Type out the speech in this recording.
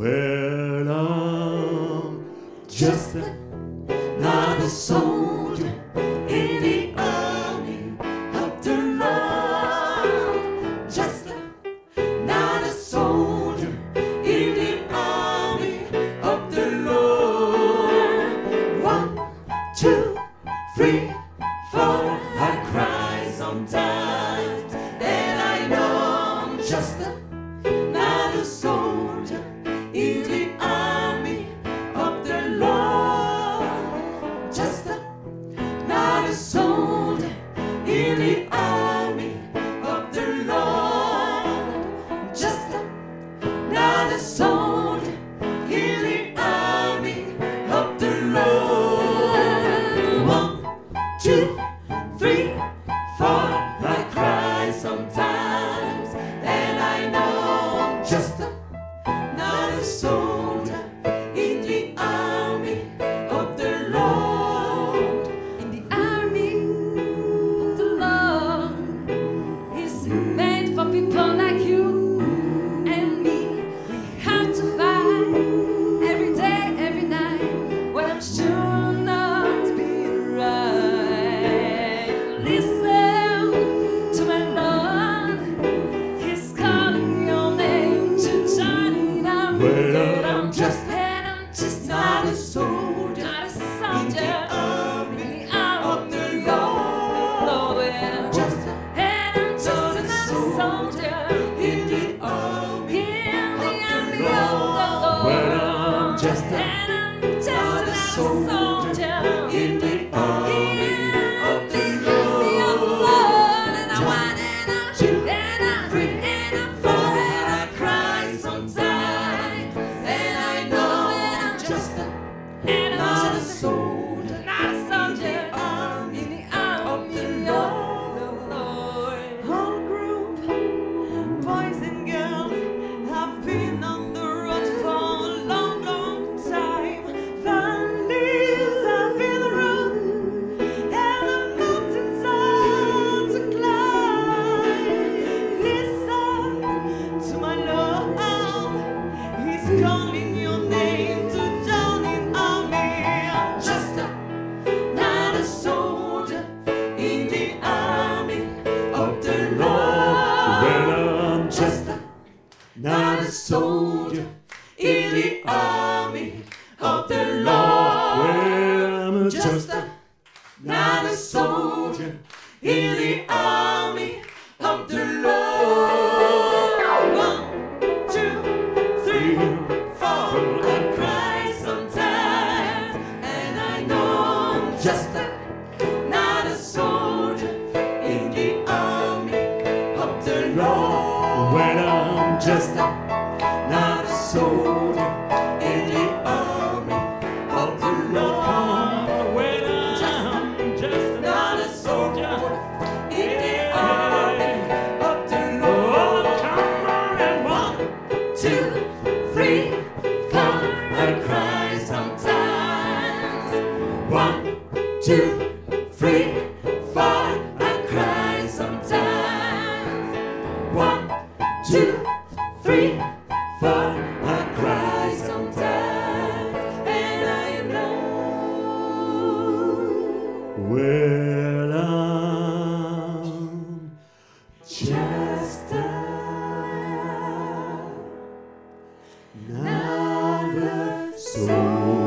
Well, I'm just another soldier in the army of the Lord. Just another soldier in the army of the Lord. 1, 2, 3, 4. I cry sometimes, and I know I'm just another soldier in the army of the Lord. Just another soldier in the army of the Lord. Just another soldier in the army of the Lord. 1, 2, 3, 4. I cry sometimes, and I know I'm just another soldier in the army of the Lord. In the army of the Lord is made for people like you and me. We have to fight every day, every night, when I'm sure not to be right. Listen to my Lord, He's calling your name to join in our Well, and I'm just not a soldier, not a soldier in the army of the Lord. And I'm just another soldier in the army in the army of the Lord. Well, I'm Lord. just And I'm just another soldier in the army of the Lord. And I Lord. want and I'm two and I'm three and I'm four and I cry sometimes, and I know that I'm just Not a soldier not a soldier in the army of the Lord. Whole group, boys and girls, have been on the road for a long, long time. Families have been around, and the mountains are to climb. Listen to my Lord, He's calling your name to join in army. just not a soldier in the army of the Lord. Well, I'm just not a soldier in the army of the Lord. Well, I'm just not a soldier in the army of the Lord. 1, 2, 3, 4. I cry sometimes, and I know I'm just not a soldier in the army of the Lord. When I'm just not a soldier in the army of the Lord. When I'm just not a soldier in the army of the Lord. Come on, and 1, 2, 3, 4. I cry sometimes. 1, 2, 3, 4. I cry sometimes. 1, 2, 3, 4. I cry sometimes, and I know. Well, I'm just another soul.